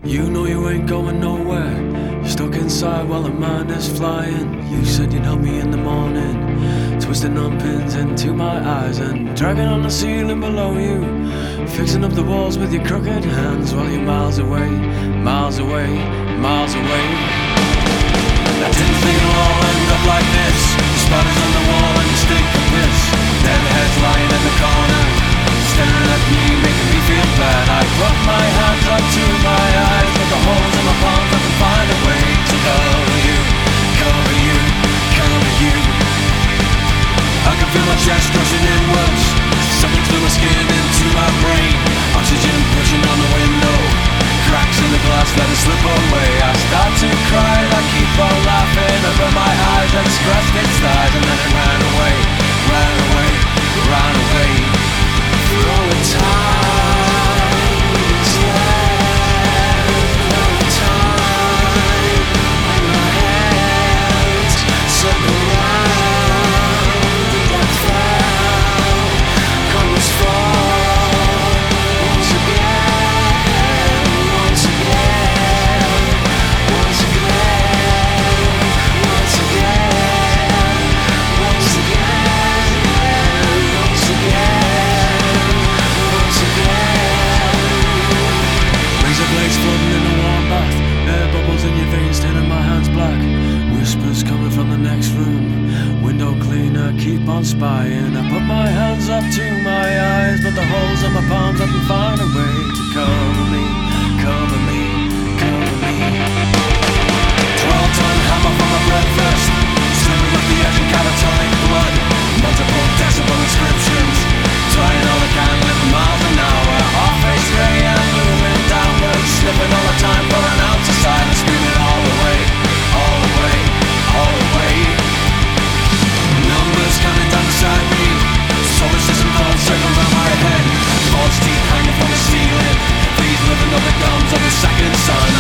You know you ain't going nowhere. You're stuck inside while the mind is flying. You said you'd help me in the morning, twisting on pins into my eyes and dragging on the ceiling below you, fixing up the walls with your crooked hands while you're miles away, miles away, miles away. I didn't think it'll all end up like this. The spiders on the wall and the stink of piss. Dead heads lying in the corner, staring at me, making me feel bad. I put my hands up to my eyes, but the holes in my palms, I can find a way to cover you, cover you, cover you. I can feel my chest crushing inwards, sucking through my skin into my brain. Oxygen pushing on the window, cracks in the glass, let it slip away. I start to cry, I keep on laughing over my eyes and scratched its thighs, and then it ran away, ran away, ran away. For all the time it's left, for all the time when my hands circle round and I fell, comes fall once again, once again, once again, once again, once again, once again. Razor blades floating in a warm bath, air bubbles in your veins, turning my hands black. Whispers coming from the next room, window cleaner, keep on spying. I put my hands up to my eyes, but the holes in my palms, I can find a way to cover me, cover me, cover me. 12-ton hammer from my breakfast, slipping up the edge in catatonic blood. Multiple decibel inscriptions, trying all I can, living miles an hour. Half-face ray and moving downwards, sniffing all the time for an ounce of silence, screaming all the way, all the way, all the way. Numbers coming down beside me, solar system thoughts circle around my head. False teeth hanging from the ceiling, these living on the gums of the second sun.